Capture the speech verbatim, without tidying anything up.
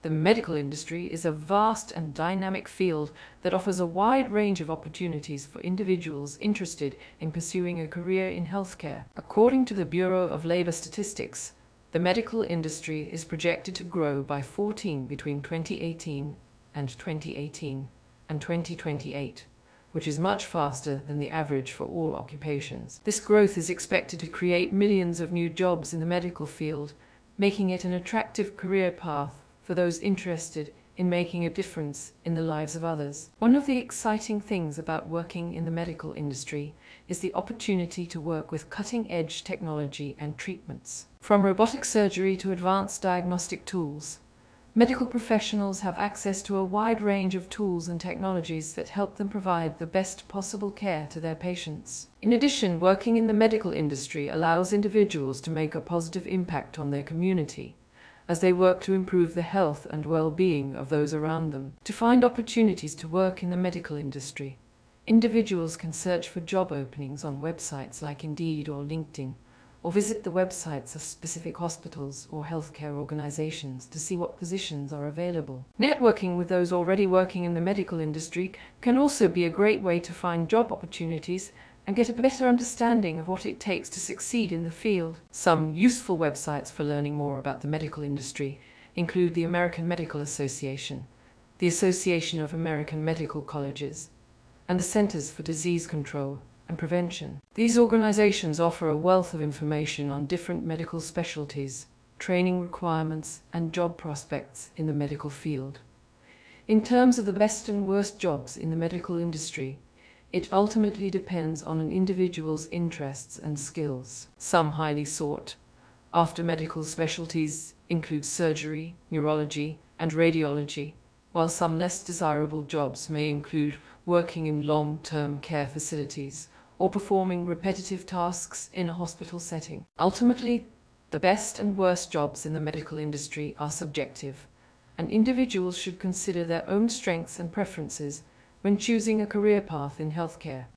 The medical industry is a vast and dynamic field that offers a wide range of opportunities for individuals interested in pursuing a career in healthcare. According to the Bureau of Labor Statistics, the medical industry is projected to grow by fourteen between twenty eighteen and twenty eighteen and twenty twenty-eight, which is much faster than the average for all occupations. This growth is expected to create millions of new jobs in the medical field, making it an attractive career path for those interested in making a difference in the lives of others. One of the exciting things about working in the medical industry is the opportunity to work with cutting-edge technology and treatments. From robotic surgery to advanced diagnostic tools, medical professionals have access to a wide range of tools and technologies that help them provide the best possible care to their patients. In addition, working in the medical industry allows individuals to make a positive impact on their community as they work to improve the health and well-being of those around them. To find opportunities to work in the medical industry, individuals can search for job openings on websites like Indeed or LinkedIn, or visit the websites of specific hospitals or healthcare organizations to see what positions are available. Networking with those already working in the medical industry can also be a great way to find job opportunities and get a better understanding of what it takes to succeed in the field. Some useful websites for learning more about the medical industry include the American Medical Association, the Association of American Medical Colleges, and the Centers for Disease Control and Prevention. These organizations offer a wealth of information on different medical specialties, training requirements, and job prospects in the medical field. In terms of the best and worst jobs in the medical industry, it ultimately depends on an individual's interests and skills. Some highly sought after medical specialties include surgery, neurology, and radiology, while some less desirable jobs may include working in long-term care facilities or performing repetitive tasks in a hospital setting. Ultimately, the best and worst jobs in the medical industry are subjective, and individuals should consider their own strengths and preferences when choosing a career path in healthcare.